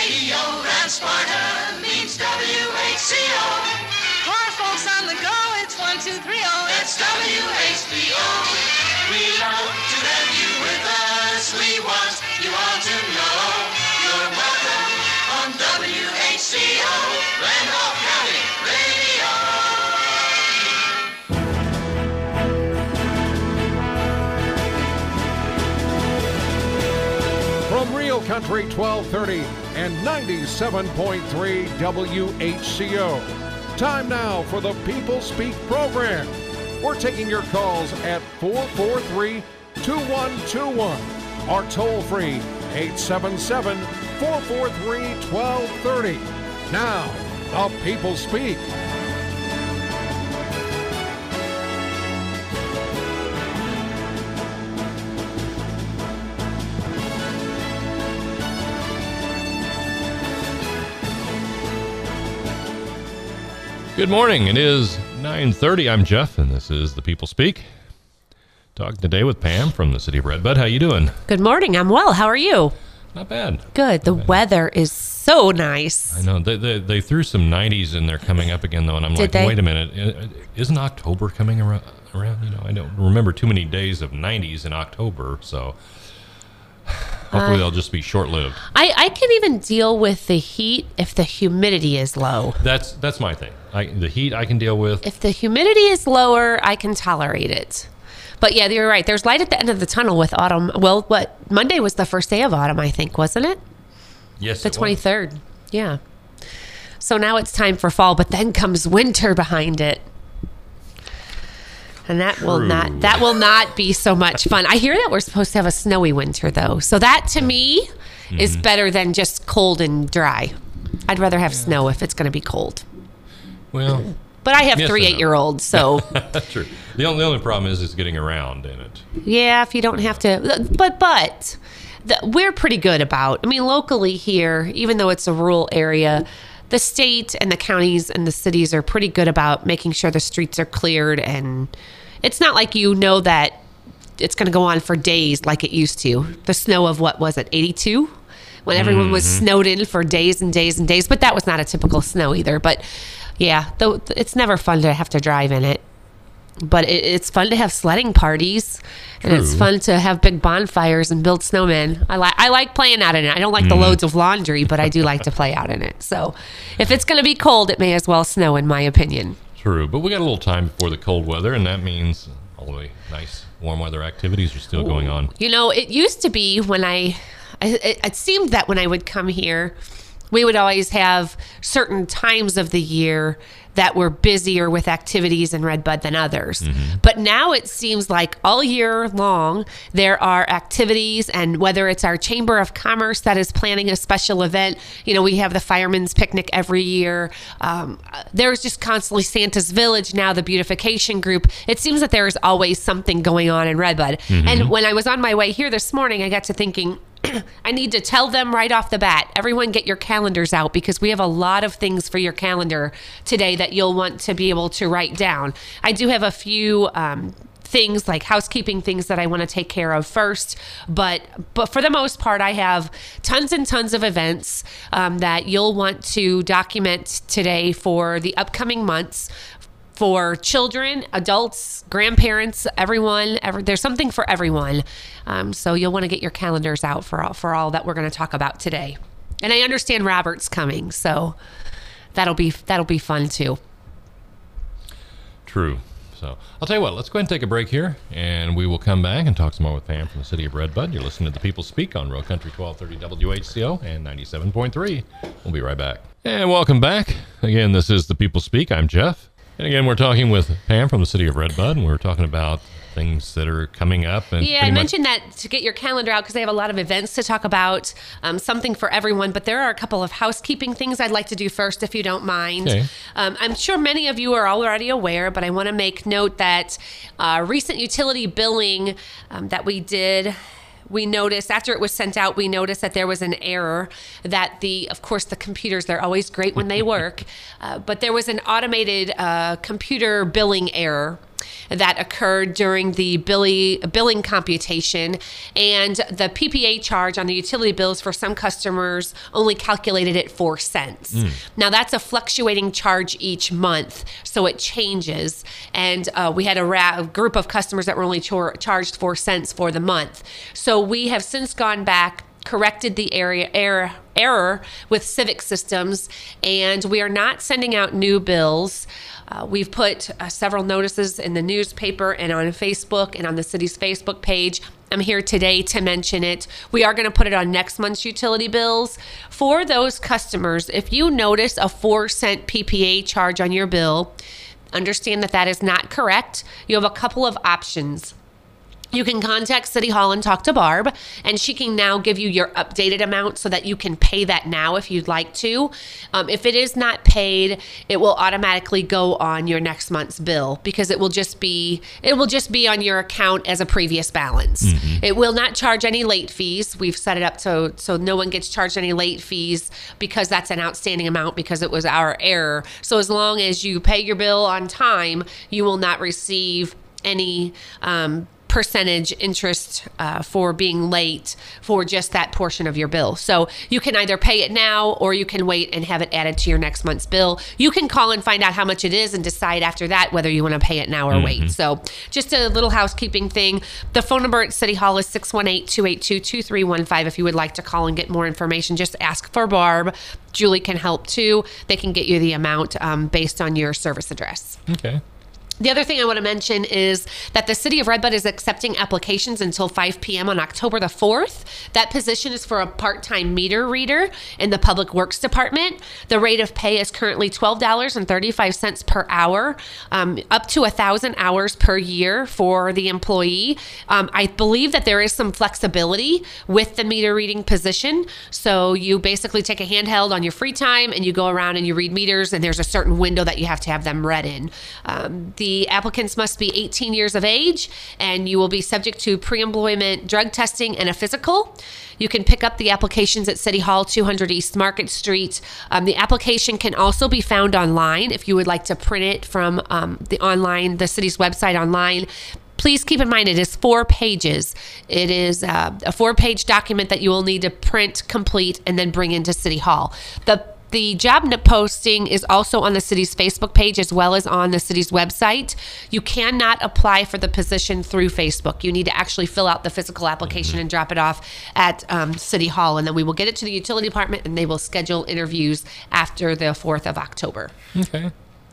radio, and Sparta means WHCO. For folks on the go, it's 1230. It's WHBO. We love to have you with us. We want you all to know you're welcome on WHCO, Randolph County Radio. From Real Country 1230 and 97.3 WHCO. Time now for the People Speak program. We're taking your calls at 443-2121 or toll free 877-443-1230. Now, the People Speak. Good morning. It is 9:30. I'm Jeff, and this is The People Speak. Talking today with Pam from the city of Redbud. How you doing? Good morning. I'm well. How are you? Not bad. Good. The weather is so nice. I know. They threw some 90s in there coming up again, though, and I'm Did like, they? wait a minute. Isn't October coming around? You know, I don't remember too many days of 90s in October, so hopefully they'll just be short-lived. I can even deal with the heat if the humidity is low. That's my thing. The heat I can deal with. If the humidity is lower, I can tolerate it. But yeah, you're right. There's light at the end of the tunnel with autumn. Well, Monday was the first day of autumn, I think, wasn't it? Yes, The it was. 23rd. Yeah. So now it's time for fall, but then comes winter behind it. And that will not be so much fun. I hear that we're supposed to have a snowy winter though. So that to me is better than just cold and dry. I'd rather have snow if it's going to be cold. Well, But I have Yes three and no. 8-year-olds, so that's true. The only problem is getting around in it. yeah, if you don't have to. But we're pretty good about, I mean, locally here, even though it's a rural area, the state and the counties and the cities are pretty good about making sure the streets are cleared. And it's not like you know that it's going to go on for days like it used to. The snow of, what was it, 82? When everyone was snowed in for days and days and days. But that was not a typical snow either. But yeah, though it's never fun to have to drive in it. But it's fun to have sledding parties, and it's True. fun to have big bonfires and build snowmen. I like playing out in it. I don't like the loads of laundry, but I do like to play out in it. So if it's going to be cold, it may as well snow, in my opinion. True, but we got a little time before the cold weather, and that means all the nice warm weather activities are still going on. You know, it used to be when it seemed that when I would come here, we would always have certain times of the year that were busier with activities in Redbud than others. But now it seems like all year long, there are activities, and whether it's our Chamber of Commerce that is planning a special event, you know, we have the Fireman's Picnic every year. There's just constantly Santa's Village now, the beautification group. It seems that there is always something going on in Redbud. And when I was on my way here this morning, I got to thinking, I need to tell them right off the bat, everyone get your calendars out, because we have a lot of things for your calendar today that you'll want to be able to write down. I do have a few things like housekeeping things that I want to take care of first, but for the most part, I have tons and tons of events that you'll want to document today for the upcoming months. For children, adults, grandparents, everyone, there's something for everyone. So you'll want to get your calendars out for all that we're going to talk about today. And I understand Robert's coming, so that'll be fun too. True. So I'll tell you what, let's go ahead and take a break here, and we will come back and talk some more with Pam from the city of Redbud. You're listening to The People Speak on Real Country 1230 WHCO and 97.3. We'll be right back. And welcome back. Again, this is The People Speak. I'm Jeff. And again, we're talking with Pam from the city of Redbud, and we're talking about things that are coming up. And yeah, I mentioned that to get your calendar out because they have a lot of events to talk about, something for everyone. But there are a couple of housekeeping things I'd like to do first, if you don't mind. Okay. I'm sure many of you are already aware, but I want to make note that recent utility billing that we did, we noticed after it was sent out, we noticed that there was an error that of course, the computers, they're always great when they work, but there was an automated computer billing error that occurred during the billing computation, and the PPA charge on the utility bills for some customers only calculated at 4 cents. Now that's a fluctuating charge each month, so it changes. And we had a group of customers that were only charged 4 cents for the month. So we have since gone back, corrected the error with Civic Systems, and we are not sending out new bills. We've put several notices in the newspaper and on Facebook and on the city's Facebook page. I'm here today to mention it. We are going to put it on next month's utility bills. For those customers, if you notice a 4 cent PPA charge on your bill, understand that that is not correct. You have a couple of options. You can contact City Hall and talk to Barb, and she can now give you your updated amount so that you can pay that now if you'd like to. If it is not paid, it will automatically go on your next month's bill because it will just be on your account as a previous balance. It will not charge any late fees. We've set it up so no one gets charged any late fees because that's an outstanding amount because it was our error. So as long as you pay your bill on time, you will not receive any percentage interest for being late for just that portion of your bill. So you can either pay it now or you can wait and have it added to your next month's bill. You can call and find out how much it is and decide after that whether you want to pay it now or wait. So just a little housekeeping thing. The phone number at City Hall is 618-282-2315. If you would like to call and get more information, just ask for Barb. Julie can help too. They can get you the amount based on your service address. Okay. The other thing I want to mention is that the City of Red Bud is accepting applications until 5 p.m. on October the 4th. That position is for a part-time meter reader in the Public Works Department. The rate of pay is currently $12.35 per hour, up to 1,000 hours per year for the employee. I believe that there is some flexibility with the meter reading position. So you basically take a handheld on your free time and you go around and you read meters, and there's a certain window that you have to have them read in. The applicants must be 18 years of age, and you will be subject to pre-employment drug testing and a physical. You can pick up the applications at City Hall, 200 East Market Street. The application can also be found online if you would like to print it from the city's website online. Please keep in mind it is 4 pages. It is a 4-page document that you will need to print, complete, and then bring into City Hall. The job posting is also on the city's Facebook page as well as on the city's website. You cannot apply for the position through Facebook. You need to actually fill out the physical application and drop it off at City Hall, and then we will get it to the utility department, and they will schedule interviews after the 4th of October. Okay.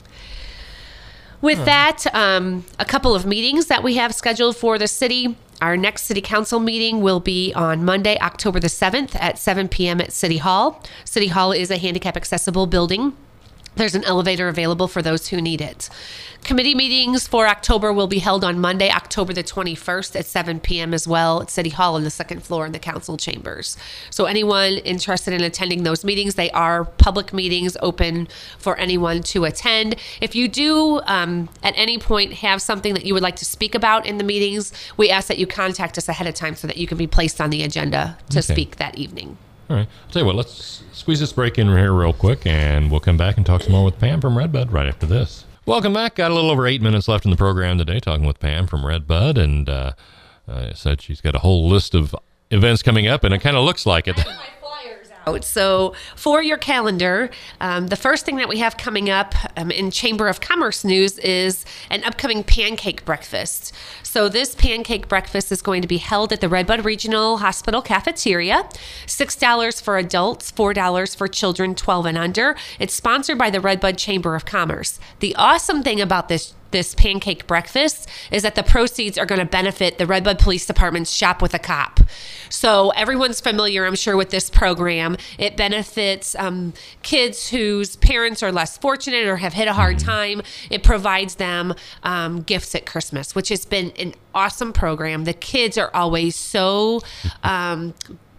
With that, a couple of meetings that we have scheduled for the city. Our next city council meeting will be on Monday, October the 7th at 7 p.m. at City Hall. City Hall is a handicap accessible building. There's an elevator available for those who need it. Committee meetings for October will be held on Monday, October the 21st at 7 p.m. as well at City Hall on the second floor in the council chambers. So anyone interested in attending those meetings, they are public meetings open for anyone to attend. If you do at any point have something that you would like to speak about in the meetings, we ask that you contact us ahead of time so that you can be placed on the agenda to speak that evening. All right. I'll tell you what, let's squeeze this break in here real quick, and we'll come back and talk some more with Pam from Red Bud right after this. Welcome back. Got a little over 8 minutes left in the program today, talking with Pam from Red Bud, and said she's got a whole list of events coming up, and it kind of looks like it. So for your calendar, the first thing that we have coming up in Chamber of Commerce news is an upcoming pancake breakfast. So this pancake breakfast is going to be held at the Red Bud Regional Hospital cafeteria. $6 for adults, $4 for children 12 and under. It's sponsored by the Red Bud Chamber of Commerce. The awesome thing about this pancake breakfast is that the proceeds are going to benefit the Red Bud Police Department's Shop with a Cop. So everyone's familiar, I'm sure, with this program. It benefits kids whose parents are less fortunate or have hit a hard time. It provides them gifts at Christmas, which has been an awesome program. The kids are always so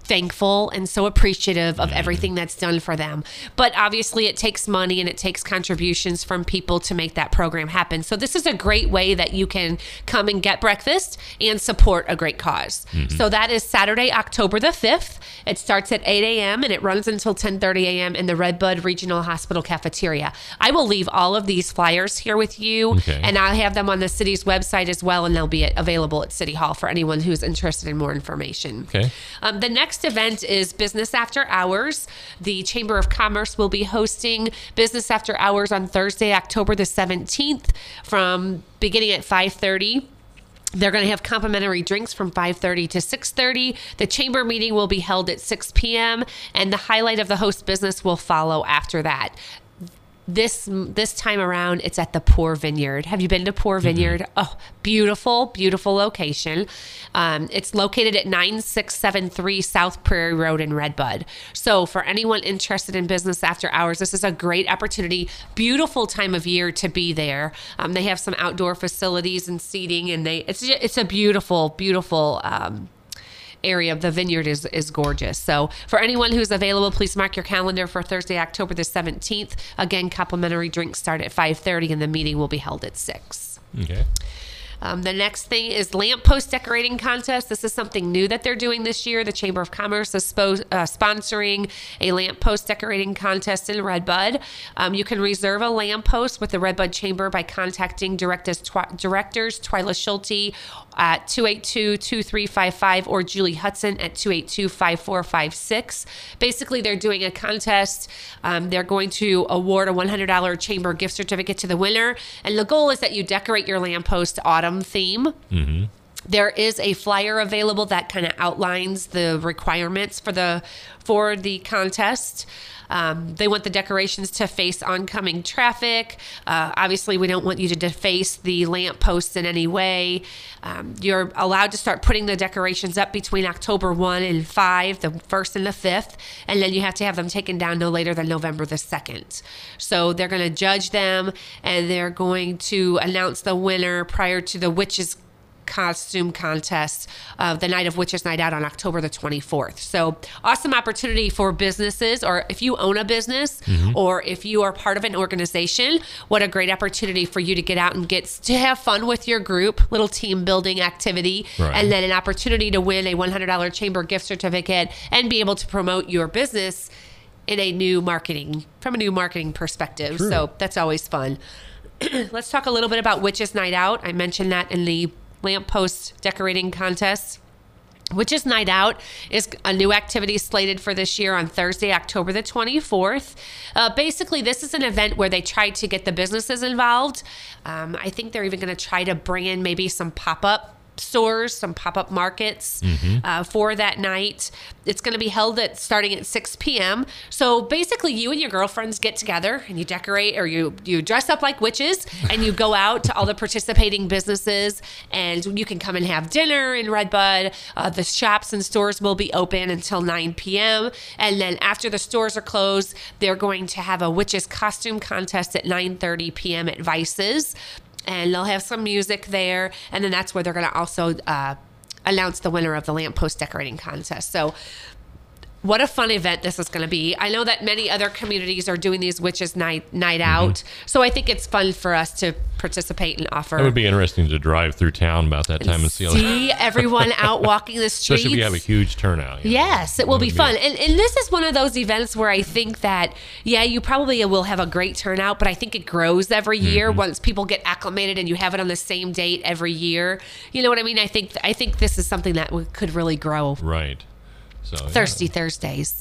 thankful and so appreciative of everything that's done for them. But obviously it takes money and it takes contributions from people to make that program happen. So this is a great way that you can come and get breakfast and support a great cause. So that is Saturday, October the 5th. It starts at 8 a.m. and it runs until 10:30 a.m. in the Redbud Regional Hospital cafeteria. I will leave all of these flyers here with you, and I'll have them on the city's website as well, and they'll be available at City Hall for anyone who's interested in more information. Okay. The next event is Business After Hours. The Chamber of Commerce will be hosting Business After Hours on Thursday, October the 17th from beginning at 5:30. They're going to have complimentary drinks from 5:30 to 6:30. The chamber meeting will be held at 6 p.m. and the highlight of the host business will follow after that. This time around, it's at the Poor Vineyard. Have you been to Poor Vineyard? Oh, beautiful, beautiful location. It's located at 9673 South Prairie Road in Redbud. So for anyone interested in business after hours, this is a great opportunity. Beautiful time of year to be there. They have some outdoor facilities and seating, and it's a beautiful, beautiful area of the vineyard is gorgeous. So for anyone who's available, please mark your calendar for Thursday, October the 17th. Again, complimentary drinks start at 5:30 and the meeting will be held at 6. Okay. The next thing is lamppost decorating contest. This is something new that they're doing this year. The Chamber of Commerce is sponsoring a lamppost decorating contest in Redbud. You can reserve a lamppost with the Redbud Chamber by contacting directors Twyla Schulte at 282-2355 or Julie Hudson at 282-5456. Basically, they're doing a contest. They're going to award a $100 chamber gift certificate to the winner. And the goal is that you decorate your lamppost autumn theme. There is a flyer available that kind of outlines the requirements for the contest. They want the decorations to face oncoming traffic. Obviously, we don't want you to deface the lampposts in any way. You're allowed to start putting the decorations up between October 1 and 5, the 1st and the 5th, and then you have to have them taken down no later than November the 2nd. So they're going to judge them, and they're going to announce the winner prior to the Witches costume contest, the night of Witches Night Out on October the 24th. So awesome opportunity for businesses, or if you own a business or if you are part of an organization, what a great opportunity for you to get out and get to have fun with your group, little team building activity, and then an opportunity to win a $100 chamber gift certificate and be able to promote your business from a new marketing perspective. True. So that's always fun. Let's talk a little bit about Witches Night Out. I mentioned that in the lamppost decorating contest. Witches Night Out is a new activity slated for this year on Thursday, October the 24th. Basically, this is an event where they try to get the businesses involved. I think they're even going to try to bring in maybe some pop-up stores, some pop-up markets for that night. It's going to be held starting at 6 p.m. So basically, you and your girlfriends get together and you decorate, or you dress up like witches, and you go out to all the participating businesses, and you can come and have dinner in Redbud. The shops and stores will be open until 9 p.m. And then after the stores are closed, they're going to have a witches costume contest at 9:30 p.m. at Vice's. And they'll have some music there. And then that's where they're going to also announce the winner of the lamppost decorating contest. So what a fun event this is going to be. I know that many other communities are doing these Witches Night Out. So I think it's fun for us to participate and offer. It would be interesting to drive through town about that time and see everyone out walking the streets. Especially if you have a huge turnout. Yes, it will be fun. And this is one of those events where I think that, you probably will have a great turnout, but I think it grows every year once people get acclimated and you have it on the same date every year. You know what I mean? I think this is something that could really grow. Right. So, Thirsty Thursdays.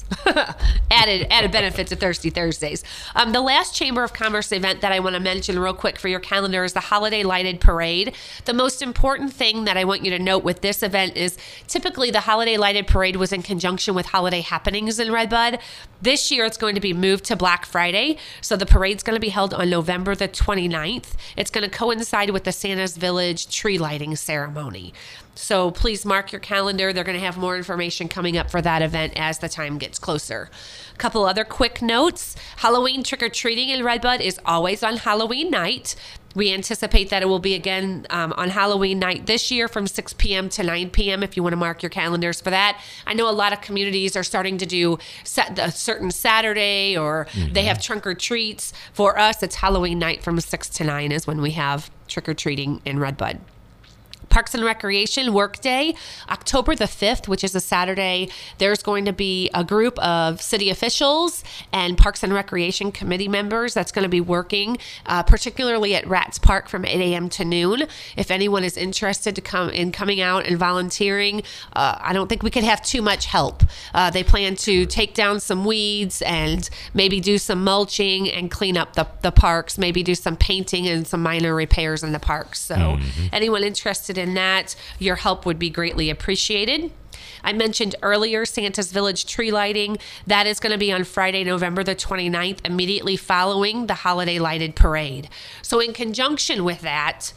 added benefit to Thirsty Thursdays. The last Chamber of Commerce event that I want to mention real quick for your calendar is the Holiday Lighted Parade. The most important thing that I want you to note with this event is typically the Holiday Lighted Parade was in conjunction with holiday happenings in Redbud. This year it's going to be moved to Black Friday. So the parade's going to be held on November the 29th. It's going to coincide with the Santa's Village tree lighting ceremony. So please mark your calendar. They're going to have more information coming up for that event as the time gets closer. A couple other quick notes. Halloween trick-or-treating in Redbud is always on Halloween night. We anticipate that it will be again on Halloween night this year from 6 p.m. to 9 p.m. if you want to mark your calendars for that. I know a lot of communities are starting to do a certain Saturday, or they have trunk or treats. For us, it's Halloween night from 6 to 9 is when we have trick or treating in Redbud. Parks and Recreation Workday, October the 5th, which is a Saturday. There's going to be a group of city officials and Parks and Recreation committee members that's going to be working, particularly at Rats Park from 8 a.m. to noon. If anyone is interested to coming out and volunteering, I don't think we could have too much help. They plan to take down some weeds and maybe do some mulching and clean up the parks, maybe do some painting and some minor repairs in the parks. So anyone interested in that, your help would be greatly appreciated. I mentioned earlier Santa's Village tree lighting. That is going to be on Friday, November the 29th, immediately following the holiday lighted parade. So in conjunction with that,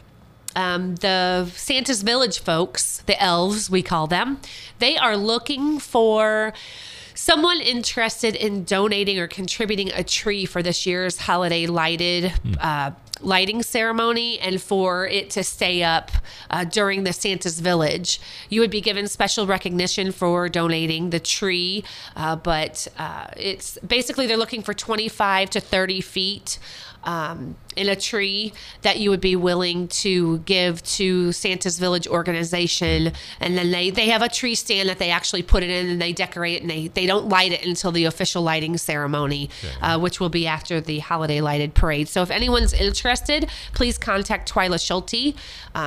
the Santa's Village folks, the elves, we call them, they are looking for someone interested in donating or contributing a tree for this year's holiday lighting ceremony and for it to stay up during the Santa's Village. You would be given special recognition for donating the tree, but it's basically they're looking for 25 to 30 feet in a tree that you would be willing to give to Santa's Village organization. And then they have a tree stand that they actually put it in and they decorate it, and they don't light it until the official lighting ceremony, which will be after the holiday lighted parade. So if anyone's interested, please contact Twyla Schulte,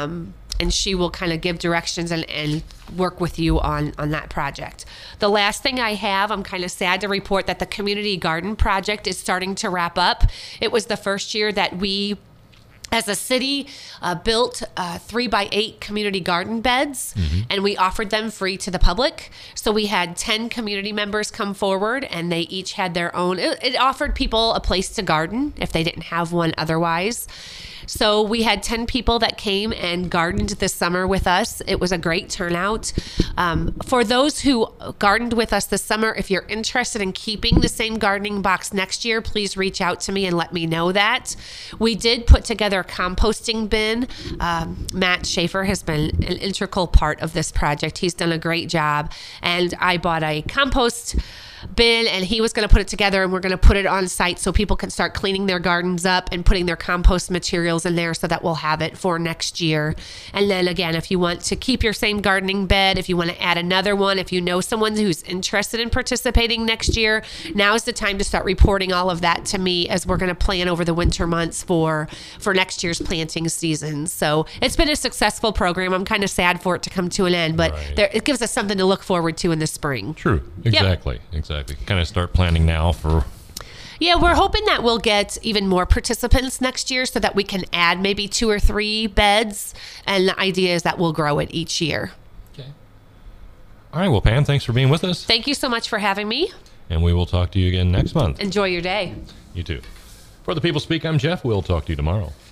and she will kind of give directions and work with you on that project. The last thing I have, I'm kind of sad to report that the community garden project is starting to wrap up. It was the first year that we, as a city, built 3x8 community garden beds, and we offered them free to the public. So we had 10 community members come forward, and they each had their own. It offered people a place to garden if they didn't have one otherwise. So we had 10 people that came and gardened this summer with us. It was a great turnout. For those who gardened with us this summer, if you're interested in keeping the same gardening box next year, please reach out to me and let me know that. We did put together a composting bin. Matt Schaefer has been an integral part of this project. He's done a great job. And I bought a compost bin, and he was going to put it together, and we're going to put it on site so people can start cleaning their gardens up and putting their compost materials in there so that we'll have it for next year. And then again, if you want to keep your same gardening bed, if you want to add another one, if you know someone who's interested in participating next year, now is the time to start reporting all of that to me, as we're going to plan over the winter months for next year's planting season. So it's been a successful program. I'm kind of sad for it to come to an end, but it gives us something to look forward to in the spring. True. Exactly. Yep. Exactly. Kind of start planning now for... Yeah, we're hoping that we'll get even more participants next year so that we can add maybe 2 or 3 beds. And the idea is that we'll grow it each year. Okay. All right. Well, Pam, thanks for being with us. Thank you so much for having me. And we will talk to you again next month. Enjoy your day. You too. For The People Speak, I'm Jeff. We'll talk to you tomorrow.